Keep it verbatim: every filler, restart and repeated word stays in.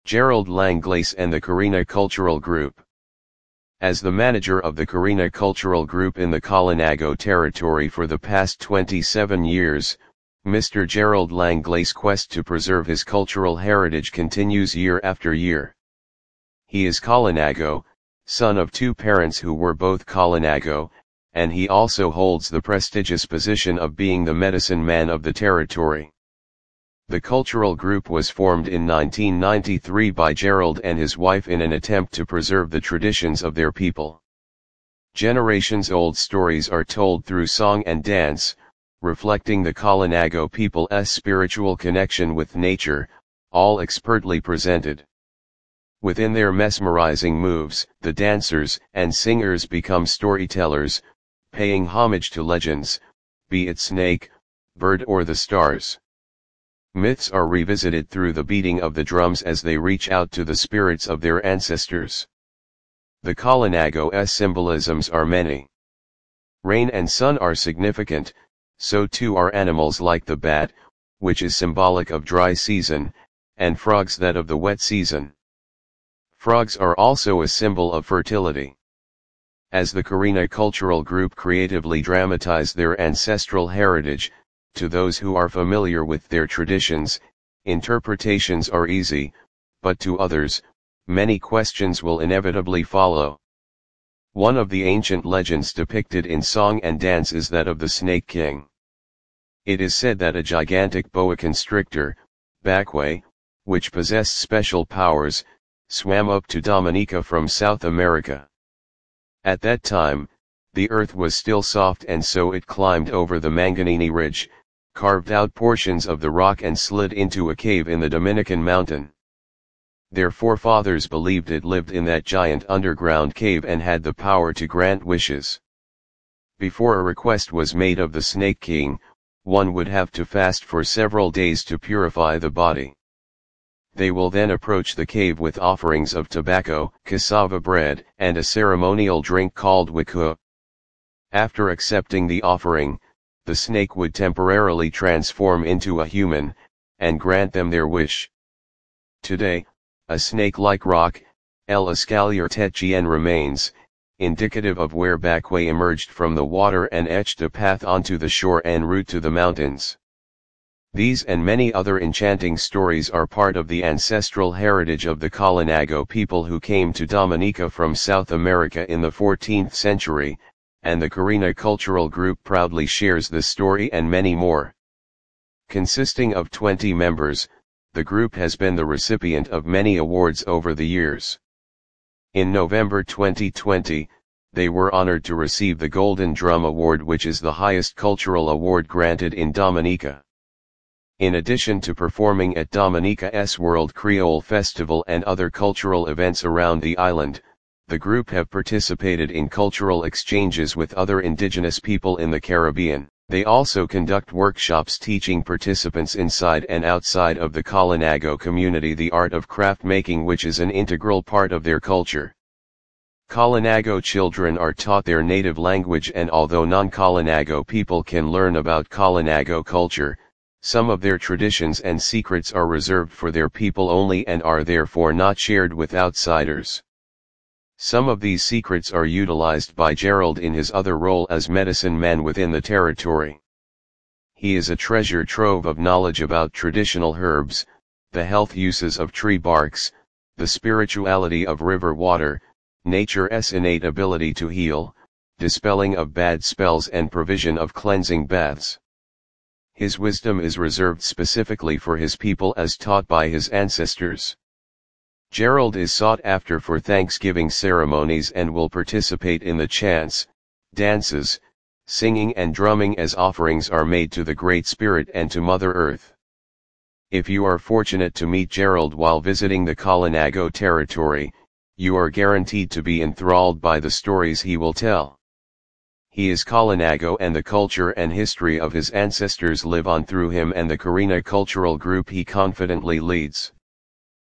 Gerald Langlace and the Carina Cultural Group. As the manager of the Carina Cultural Group in the Kalinago territory for the past twenty-seven years, Mister Gerald Langlace's quest to preserve his cultural heritage continues year after year. He is Kalinago, son of two parents who were both Kalinago, and he also holds the prestigious position of being the medicine man of the territory. The cultural group was formed in nineteen ninety-three by Gerald and his wife in an attempt to preserve the traditions of their people. Generations-old stories are told through song and dance, reflecting the Kalinago people's spiritual connection with nature, all expertly presented. Within their mesmerizing moves, the dancers and singers become storytellers, paying homage to legends, be it snake, bird or the stars. Myths are revisited through the beating of the drums as they reach out to the spirits of their ancestors. The Kalinago's symbolisms are many. Rain and sun are significant, so too are animals like the bat, which is symbolic of dry season, and frogs that of the wet season. Frogs are also a symbol of fertility. As the Carina Cultural Group creatively dramatize their ancestral heritage, to those who are familiar with their traditions, interpretations are easy, but to others, many questions will inevitably follow. One of the ancient legends depicted in song and dance is that of the Snake King. It is said that a gigantic boa constrictor, Bakwe, which possessed special powers, swam up to Dominica from South America. At that time, the earth was still soft and so it climbed over the Manganini Ridge, carved out portions of the rock and slid into a cave in the Dominican mountain. Their forefathers believed it lived in that giant underground cave and had the power to grant wishes. Before a request was made of the Snake King, one would have to fast for several days to purify the body. They will then approach the cave with offerings of tobacco, cassava bread, and a ceremonial drink called wiku. After accepting the offering, the snake would temporarily transform into a human, and grant them their wish. Today, a snake-like rock, El Escalier Tetchien remains, indicative of where Bakwe emerged from the water and etched a path onto the shore en route to the mountains. These and many other enchanting stories are part of the ancestral heritage of the Kalinago people who came to Dominica from South America in the fourteenth century, and the Carina Cultural Group proudly shares this story and many more. Consisting of twenty members, the group has been the recipient of many awards over the years. In November twenty twenty, they were honored to receive the Golden Drum Award, which is the highest cultural award granted in Dominica. In addition to performing at Dominica's World Creole Festival and other cultural events around the island, the group have participated in cultural exchanges with other indigenous people in the Caribbean. They also conduct workshops teaching participants inside and outside of the Kalinago community the art of craft making, which is an integral part of their culture. Kalinago children are taught their native language, and although non-Kalinago people can learn about Kalinago culture, some of their traditions and secrets are reserved for their people only and are therefore not shared with outsiders. Some of these secrets are utilized by Gerald in his other role as medicine man within the territory. He is a treasure trove of knowledge about traditional herbs, the health uses of tree barks, the spirituality of river water, nature's innate ability to heal, dispelling of bad spells and provision of cleansing baths. His wisdom is reserved specifically for his people as taught by his ancestors. Gerald is sought after for Thanksgiving ceremonies and will participate in the chants, dances, singing and drumming as offerings are made to the Great Spirit and to Mother Earth. If you are fortunate to meet Gerald while visiting the Kalinago territory, you are guaranteed to be enthralled by the stories he will tell. He is Kalinago and the culture and history of his ancestors live on through him and the Carina Cultural Group he confidently leads.